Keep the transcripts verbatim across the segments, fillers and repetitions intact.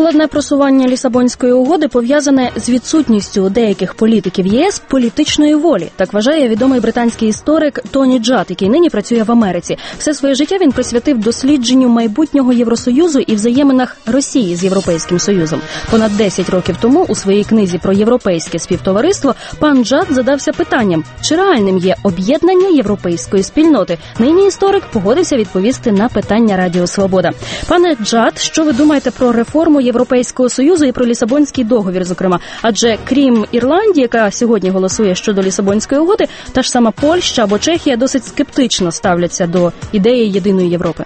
Складне просування Лісабонської угоди пов'язане з відсутністю у деяких політиків ЄС політичної волі. Так вважає відомий британський історик Тоні Джад, який нині працює в Америці. Все своє життя він присвятив дослідженню майбутнього Євросоюзу і взаєминах Росії з Європейським Союзом. Понад десять років тому у своїй книзі про європейське співтовариство пан Джад задався питанням, чи реальним є об'єднання європейської спільноти. Нині історик погодився відповісти на питання Радіо Свобода. Пане Джад, що ви думаєте про реформу Європейського Союзу і про Лісабонський договір, зокрема? Адже крім Ірландії, яка сьогодні голосує щодо Лісабонської угоди, та ж сама Польща або Чехія досить скептично ставляться до ідеї єдиної Європи.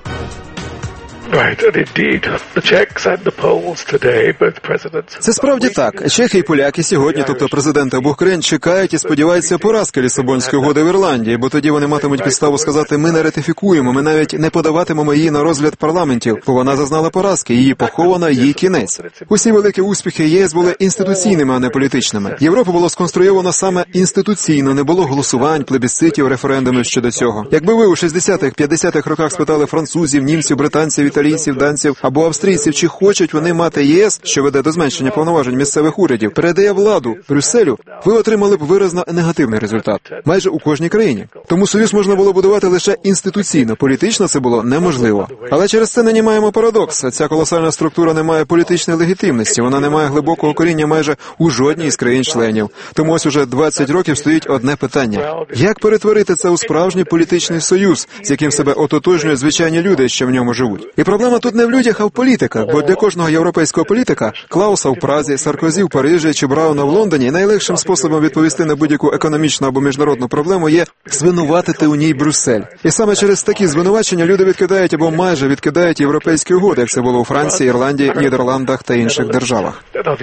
Це справді так. Чехи і поляки сьогодні, тобто президенти обох країн, чекають і сподіваються поразки Лісабонської угоди в Ірландії, бо тоді вони матимуть підставу сказати: ми не ратифікуємо, ми навіть не подаватимемо її на розгляд парламентів, бо вона зазнала поразки, її похована, її кінець. Усі великі успіхи ЄС були інституційними, а не політичними. Європа було сконструйовано саме інституційно, не було голосувань, плебісцитів, референдумів щодо цього. Якби ви у шістдесятих-п'ятдесятих роках спитали французів, німців, британців, італійців, данців або австрійців, чи хочуть вони мати ЄС, що веде до зменшення повноважень місцевих урядів, передає владу Брюсселю, ви отримали б виразно негативний результат. Майже у кожній країні. Тому Союз можна було будувати лише інституційно, політично це було неможливо. Але через це нині маємо парадокс. Ця колосальна структура не має політичної легітимності, вона не має глибокого коріння майже у жодній із країн-членів. Тому ось уже двадцять років стоїть одне питання. Як перетворити це у справжній політичний союз, з яким себе ототожнюють звичайні люди, що в ньому живуть? І проблема тут не в людях, а в політиках, бо для кожного європейського політика, Клауса в Празі, Саркозі в Парижі чи Брауна в Лондоні, найлегшим способом відповісти на будь-яку економічну або міжнародну проблему є звинуватити у ній Брюссель. І саме через такі звинувачення люди відкидають або майже відкидають європейські угоди, як це було у Франції, Ірландії, Нідерландах та інших державах.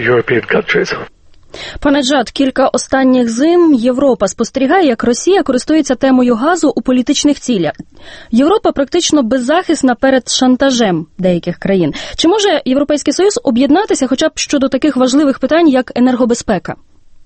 Пане Джад, кілька останніх зим Європа спостерігає, як Росія користується темою газу у політичних цілях. Європа практично беззахисна перед шантажем деяких країн. Чи може Європейський Союз об'єднатися хоча б щодо таких важливих питань, як енергобезпека?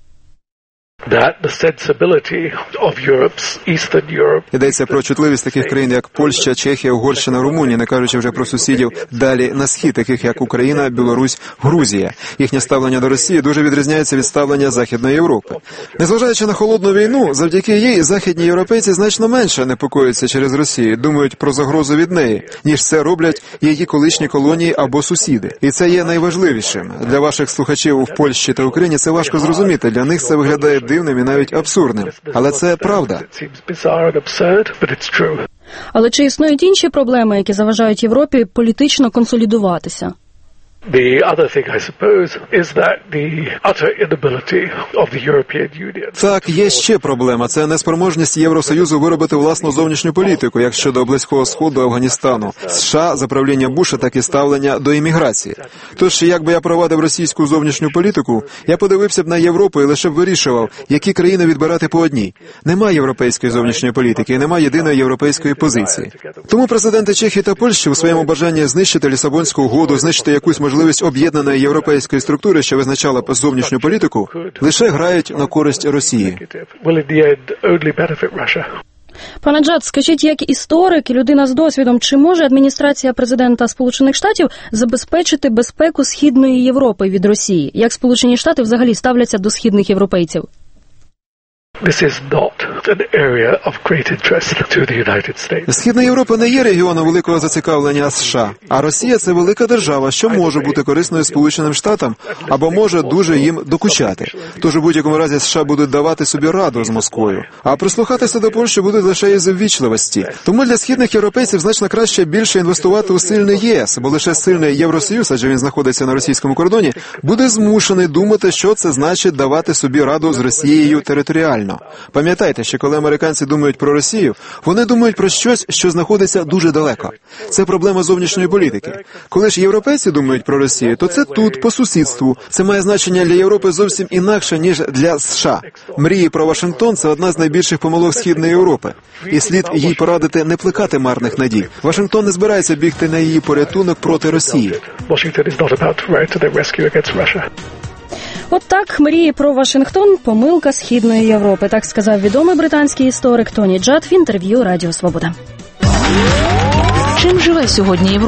Йдеться про чутливість таких країн, як Польща, Чехія, Угорщина, Румунія, не кажучи вже про сусідів далі на схід, таких як Україна, Білорусь, Грузія. Їхнє ставлення до Росії дуже відрізняється від ставлення Західної Європи. Незважаючи на холодну війну, завдяки їй західні європейці значно менше непокоються через Росію, думають про загрозу від неї, ніж це роблять її колишні колонії або сусіди. І це є найважливішим. Для ваших слухачів у Польщі та Україні це важко зрозуміти, для них це виглядає дивним і навіть абсурдним. Але це правда. Але чи існують інші проблеми, які заважають Європі політично консолідуватися? Так, є ще проблема. Це неспроможність Євросоюзу виробити власну зовнішню політику, як щодо Близького Сходу, Афганістану, США, за правління Буша, так і ставлення до імміграції. Тож, якби я провадив російську зовнішню політику, я подивився б на Європу і лише б вирішував, які країни відбирати по одній. Нема європейської зовнішньої політики і нема єдиної європейської позиції. Тому президенти Чехії та Польщі у своєму бажанні знищити Лісабонську угоду, знищити якусь можливість об'єднаної європейської структури, що визначала б зовнішню політику, лише грають на користь Росії. Пане Джад, скажіть, як історик і людина з досвідом, чи може адміністрація президента Сполучених Штатів забезпечити безпеку Східної Європи від Росії? Як Сполучені Штати взагалі ставляться до східних європейців? Східна Європа не є регіоном великого зацікавлення США, а Росія – це велика держава, що може бути корисною Сполученим Штатам або може дуже їм докучати. Тож у будь-якому разі США будуть давати собі раду з Москвою, а прислухатися до Польщі будуть лише із ввічливості. Тому для східних європейців значно краще більше інвестувати у сильний ЄС, бо лише сильний Євросоюз, адже він знаходиться на російському кордоні, буде змушений думати, що це значить давати собі раду з Росією територіально. Пам'ятайте, що коли американці думають про Росію, вони думають про щось, що знаходиться дуже далеко. Це проблема зовнішньої політики. Коли ж європейці думають про Росію, то це тут, по сусідству. Це має значення для Європи зовсім інакше, ніж для США. Мрії про Вашингтон – це одна з найбільших помилок Східної Європи. І слід їй порадити не плекати марних надій. Вашингтон не збирається бігти на її порятунок проти Росії. От так, мрії про Вашингтон – помилка Східної Європи. Так сказав відомий британський історик Тоні Джад в інтерв'ю Радіо Свобода. Чим живе сьогодні Європа?